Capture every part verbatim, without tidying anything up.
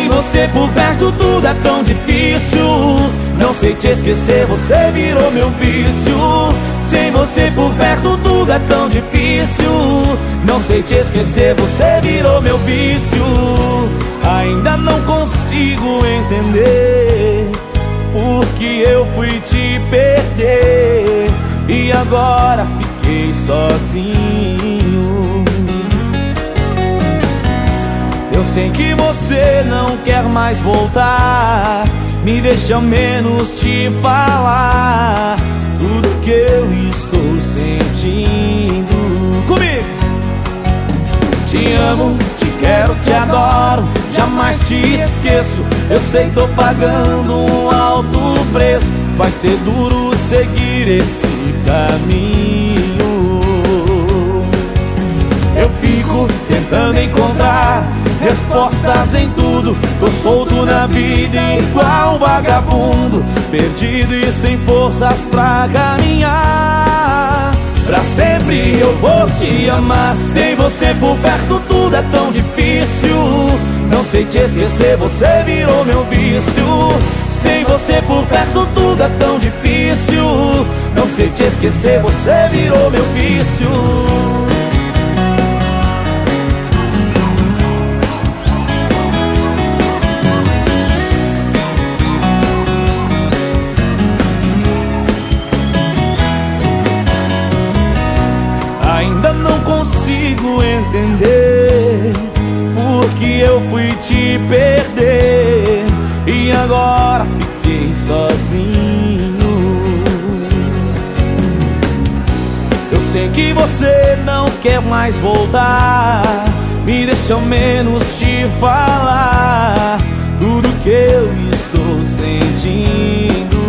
Sem você por perto tudo é tão difícil. Não sei te esquecer, você virou meu vício. Sem você por perto tudo é tão difícil. Não sei te esquecer, você virou meu vício. Ainda não consigo entender porque eu fui te perder e agora fiquei sozinho. Eu sei que você não quer mais voltar, me deixa ao menos te falar tudo que eu estou sentindo. Comigo! Te amo, te quero, te adoro, jamais te esqueço. Eu sei, tô pagando um alto preço. Vai ser duro seguir esse caminho. Eu fico tentando encontrar respostas em tudo. Tô solto na vida igual um vagabundo, perdido e sem forças pra caminhar. Pra sempre eu vou te amar. Sem você por perto tudo é tão difícil. Não sei te esquecer, você virou meu vício. Sem você por perto tudo é tão difícil. Não sei te esquecer, você virou meu vício. Ainda não consigo entender porque eu fui te perder e agora fiquei sozinho. Eu sei que você não quer mais voltar, me deixa ao menos te falar tudo que eu estou sentindo.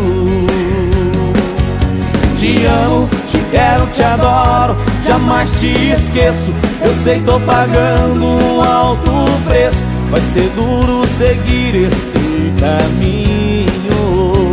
Te amo, te quero, te adoro, jamais te esqueço. Eu sei, tô pagando um alto preço. Vai ser duro seguir esse caminho.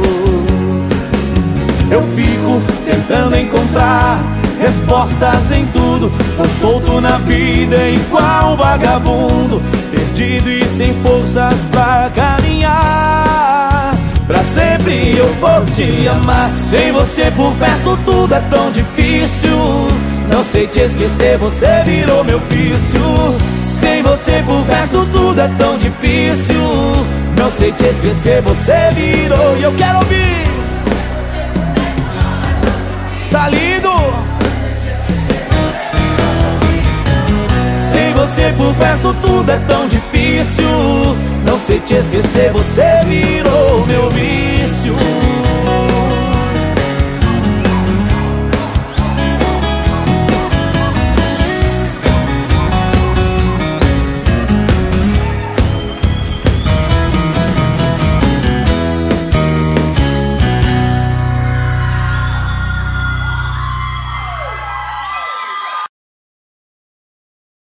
Eu fico tentando encontrar respostas em tudo. Tô solto na vida igual um vagabundo, perdido e sem forças pra caminhar. Pra sempre eu vou te amar. Sem você por perto tudo é tão difícil. Não sei te esquecer, você virou meu vício. Sem você por perto tudo é tão difícil. Não sei te esquecer, você virou. E eu quero ouvir. Tá lindo? Sem você por perto tudo é tão difícil. Não sei te esquecer, você virou meu vício.